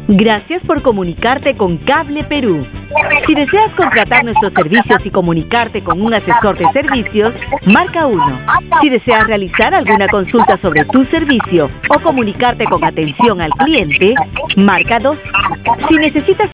Gracias por comunicarte con Cable Perú. Si deseas contratar nuestros servicios y comunicarte con un asesor de servicios, marca 1. Si deseas realizar alguna consulta sobre tu servicio o comunicarte con atención al cliente, marca 2. Si necesitas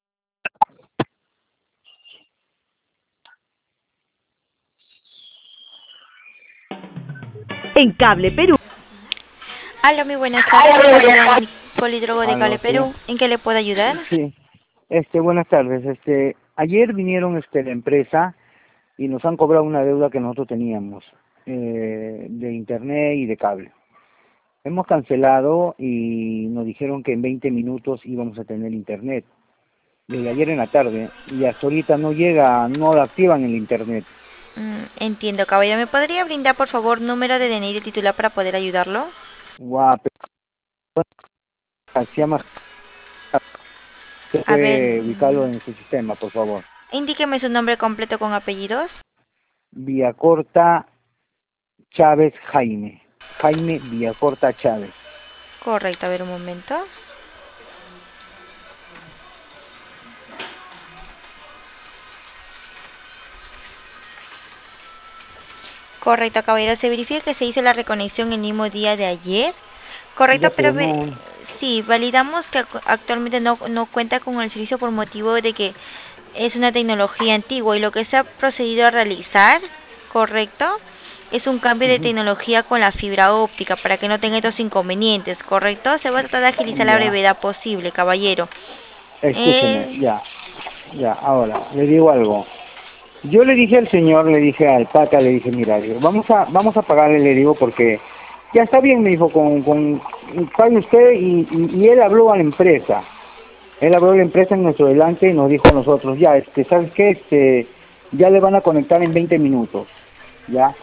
en Cable Perú. Aló, muy buenas tardes. Soy Polidrogo de Cable Sí. Perú. ¿En qué le puedo ayudar? Sí, buenas tardes. Ayer vinieron la empresa y nos han cobrado una deuda que nosotros teníamos de internet y de cable. Hemos cancelado y nos dijeron que en 20 minutos íbamos a tener internet. Desde ayer en la tarde y hasta ahorita no llega, no activan el internet. Entiendo, caballero. ¿Me podría brindar, por favor, número de DNI de titular para poder ayudarlo? Guau, se llama. A ver, Puede ubicarlo en su sistema, por favor. indíqueme su nombre completo con apellidos. Villacorta Chávez Jaime. Jaime Villacorta Chávez. Correcto, a ver un momento. Correcto, caballero. Se verifica que se hizo la reconexión el mismo día de ayer. Correcto, Ya, pero pero no. sí, validamos que actualmente no cuenta con el servicio por motivo de que es una tecnología antigua y lo que se ha procedido a realizar, correcto, es un cambio de tecnología con la fibra óptica para que no tenga estos inconvenientes, correcto. Se va a tratar de agilizar la Ya. brevedad posible, caballero. Escúcheme, ya, ahora, le digo algo. Yo le dije al señor, le dije al pata, le dije, mira, digo, vamos a pagarle, le digo, porque ya está bien, me dijo, pague usted, y él habló a la empresa. Él habló a la empresa en nuestro delante y nos dijo a nosotros, ya, ¿sabes qué? Ya le van a conectar en 20 minutos, ya.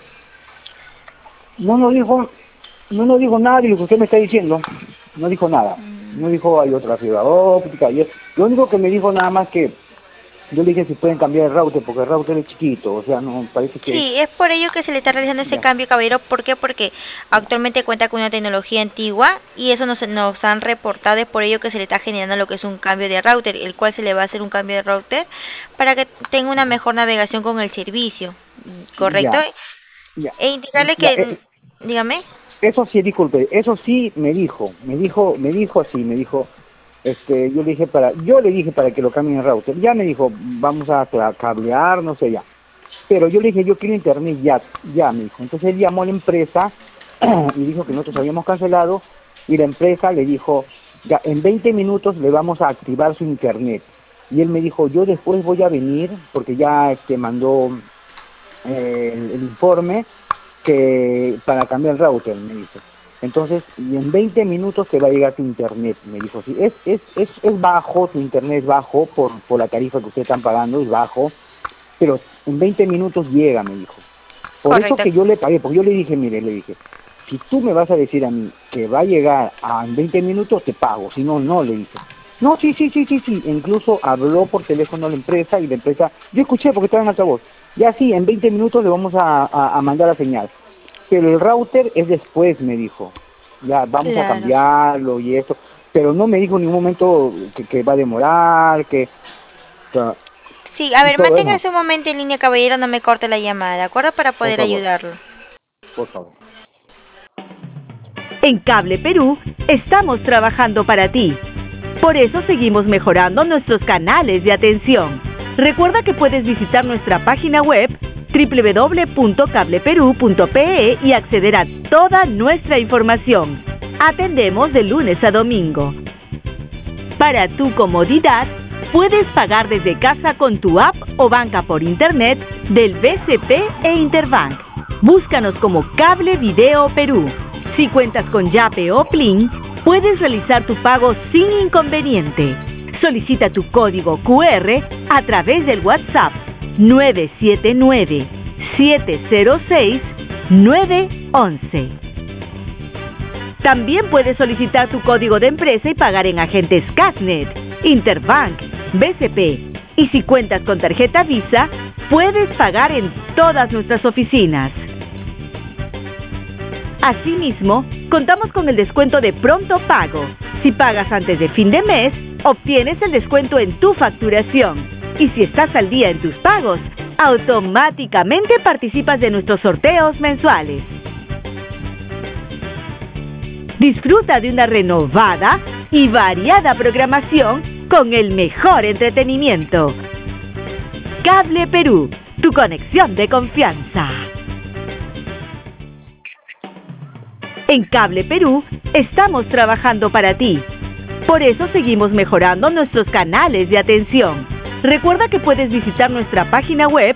No nos dijo nada de lo que usted me está diciendo, no dijo nada. No dijo hay otra fibra óptica, lo único que me dijo nada más que yo le dije si pueden cambiar el router, porque el router es chiquito, o sea, no, parece que... Sí, es por ello que se le está realizando ese Ya. cambio, caballero. ¿Por qué? Porque actualmente cuenta con una tecnología antigua y eso nos han reportado. Es por ello que se le está generando lo que es un cambio de router, el cual se le va a hacer un cambio de router para que tenga una mejor navegación con el servicio, ¿correcto? Ya, E indicarle ya, que, dígame. eso sí, disculpe, eso sí me dijo así, yo le dije para que lo cambien el router, ya me dijo, vamos a cablear, no sé ya, pero yo le dije, yo quiero internet ya me dijo, entonces él llamó a la empresa y dijo que nosotros habíamos cancelado, y la empresa le dijo, ya, en 20 minutos le vamos a activar su internet, y él me dijo, yo después voy a venir, porque ya mandó el informe, que para cambiar el router, me dice. Entonces, y en 20 minutos te va a llegar tu internet, me dijo. Sí, es bajo, tu internet es bajo por la tarifa que ustedes están pagando, es bajo, pero en 20 minutos llega, me dijo. Por Correcto. eso que yo le pagué, porque yo le dije, mire, si tú me vas a decir a mí que va a llegar en 20 minutos, te pago, si no, no, le dije. No, sí, incluso habló por teléfono a la empresa y la empresa, yo escuché porque estaba en altavoz, ya sí, en 20 minutos le vamos a mandar la señal, pero el router es después, me dijo, ya vamos a Claro. cambiarlo y eso, pero no me dijo en ningún momento que va a demorar, o sea, Sí, a ver, todo eso, manténgase un momento en línea, caballero, no me corte la llamada, ¿de acuerdo? Para por poder favor, ayudarlo. por favor. En Cable Perú estamos trabajando para ti. Por eso seguimos mejorando nuestros canales de atención. Recuerda que puedes visitar nuestra página web www.cableperú.pe y acceder a toda nuestra información. Atendemos de lunes a domingo. Para tu comodidad, puedes pagar desde casa con tu app o banca por internet del BCP e Interbank. Búscanos como Cable Video Perú. Si cuentas con Yape o Plin, puedes realizar tu pago sin inconveniente. Solicita tu código QR a través del WhatsApp 979-706-911. También puedes solicitar tu código de empresa y pagar en agentes Casnet, Interbank, BCP. Y si cuentas con tarjeta Visa, puedes pagar en todas nuestras oficinas. Asimismo, contamos con el descuento de Pronto Pago. Si pagas antes de fin de mes, obtienes el descuento en tu facturación. Y si estás al día en tus pagos, automáticamente participas de nuestros sorteos mensuales. Disfruta de una renovada y variada programación con el mejor entretenimiento. Cable Perú, tu conexión de confianza. En Cable Perú estamos trabajando para ti. Por eso seguimos mejorando nuestros canales de atención. Recuerda que puedes visitar nuestra página web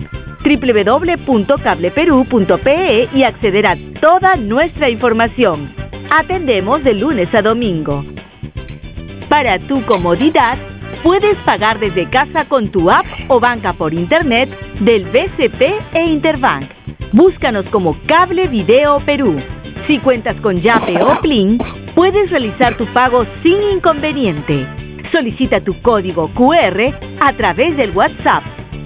www.cableperú.pe y acceder a toda nuestra información. Atendemos de lunes a domingo. Para tu comodidad, puedes pagar desde casa con tu app o banca por internet del BCP e Interbank. Búscanos como Cable Video Perú. Si cuentas con Yape o Plin, puedes realizar tu pago sin inconveniente. Solicita tu código QR a través del WhatsApp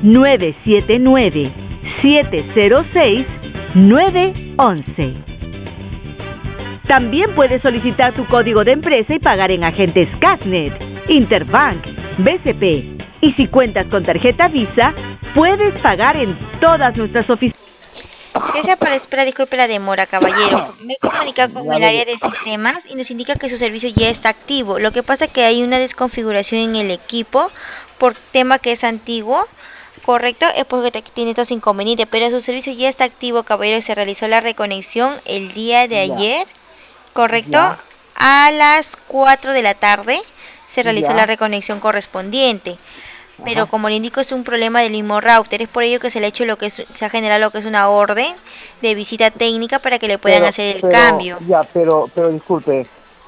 979-706-911. También puedes solicitar tu código de empresa y pagar en agentes Casnet, Interbank, BCP. Y si cuentas con tarjeta Visa, puedes pagar en todas nuestras oficinas. Gracias por la espera, disculpe la demora, caballero. Me he comunicado con el área de sistemas y nos indica que su servicio ya está activo. Lo que pasa es que hay una desconfiguración en el equipo por tema que es antiguo, ¿correcto? Es porque tiene estos inconvenientes, pero su servicio ya está activo, caballero. Se realizó la reconexión el día de ayer, ¿correcto? A las 4 de la tarde se realizó la reconexión correspondiente. Pero como le indico, es un problema del mismo router. Es por ello que se le ha hecho se ha generado lo que es una orden de visita técnica para que le puedan hacer el cambio. Pero disculpe,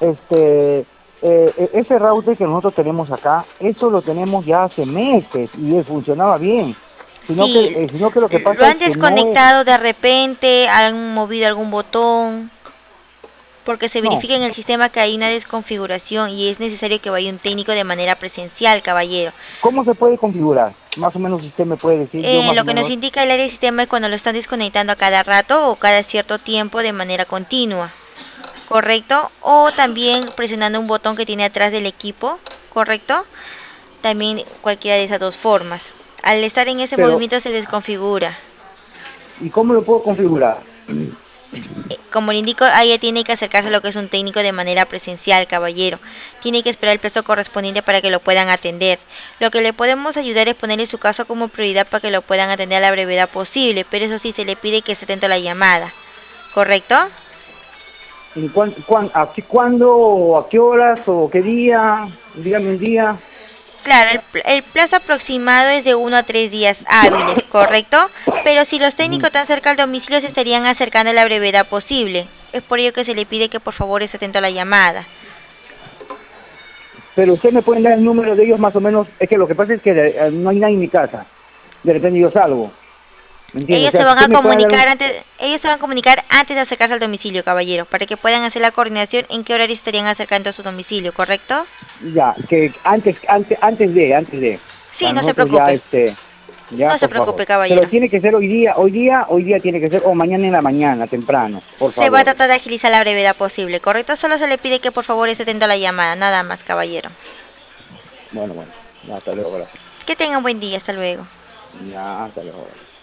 ese router que nosotros tenemos acá, eso lo tenemos ya hace meses y funcionaba bien. Sino que lo que pasa lo han es que desconectado de repente, han movido algún botón, porque se verifica en el sistema que hay una desconfiguración y es necesario que vaya un técnico de manera presencial, caballero. ¿Cómo se puede configurar? Más o menos usted me puede decir. Lo que nos indica el área de sistema es cuando lo están desconectando a cada rato o cada cierto tiempo de manera continua, ¿correcto? O también presionando un botón que tiene atrás del equipo, ¿correcto? También cualquiera de esas dos formas. Al estar en ese movimiento se desconfigura. ¿Y cómo lo puedo configurar? Como le indico, ahí tiene que acercarse a lo que es un técnico de manera presencial, caballero. Tiene que esperar el plazo correspondiente para que lo puedan atender. Lo que le podemos ayudar es ponerle su caso como prioridad para que lo puedan atender a la brevedad posible, pero eso sí, se le pide que esté atento a la llamada, ¿correcto? ¿Y cuándo, a qué horas o qué día? Dígame un día. Claro, el plazo aproximado es de 1 a 3 días hábiles, ¿correcto? Pero si los técnicos están cerca al domicilio, se estarían acercando a la brevedad posible. Es por ello que se le pide que por favor esté atento a la llamada. Pero usted me puede dar el número de ellos más o menos. Es que lo que pasa es que no hay nadie en mi casa. De repente yo salgo. Ellos se van a comunicar antes de acercarse al domicilio, caballero, para que puedan hacer la coordinación en qué horario estarían acercando a su domicilio, ¿correcto? Ya, que antes de. Sí, no se preocupe. No se preocupe, caballero. Pero tiene que ser hoy día tiene que ser, o mañana en la mañana, temprano, por favor. Se va a tratar de agilizar la brevedad posible, ¿correcto? Solo se le pide que por favor esté atento a la llamada, nada más, caballero. Bueno, ya, hasta luego, gracias. Que tenga un buen día, hasta luego. Ya, hasta luego.